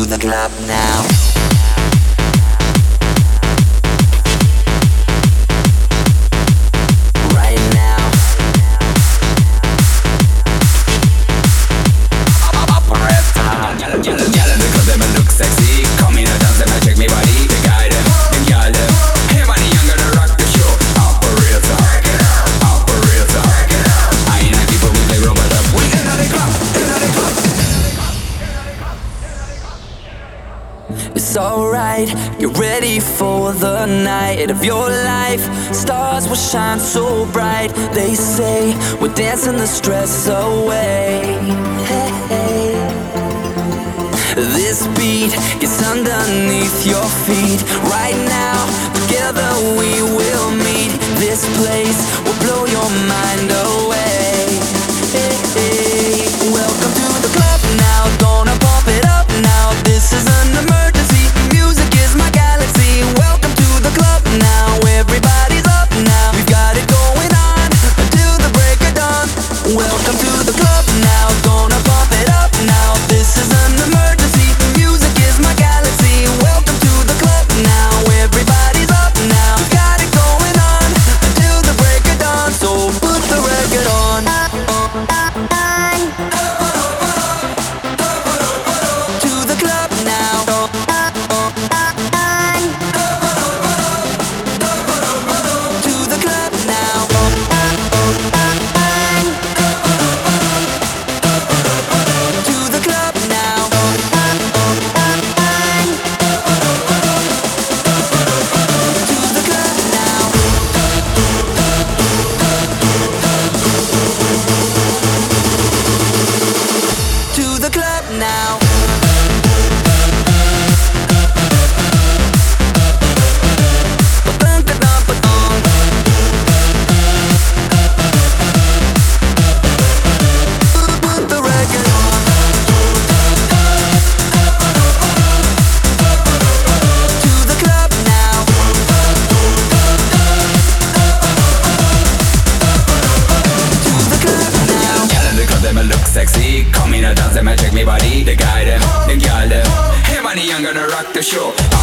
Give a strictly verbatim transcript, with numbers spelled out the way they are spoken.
the club now. It's alright, get ready for the night of your life. Stars will shine so bright. They say we're dancing the stress away. Hey, hey. This beat gets underneath your feet. Right now, together we will meet. This place will blow your mind away. Hey, hey. Welcome to the club now, gonna pump it up now. This is an emergency, music is my galaxy. Welcome to the club now, everybody's up now. We've got it going on until the break of dawn. Welcome to the club now, gonna pump it up now. This is an emergency, music is my galaxy. Welcome to the club now, everybody's up now. We've got it going on until the break of dawn. So put the record on. Now sexy, come in and dance them and check me body. The guy them, the girl them. Hey man, I'm gonna rock the show.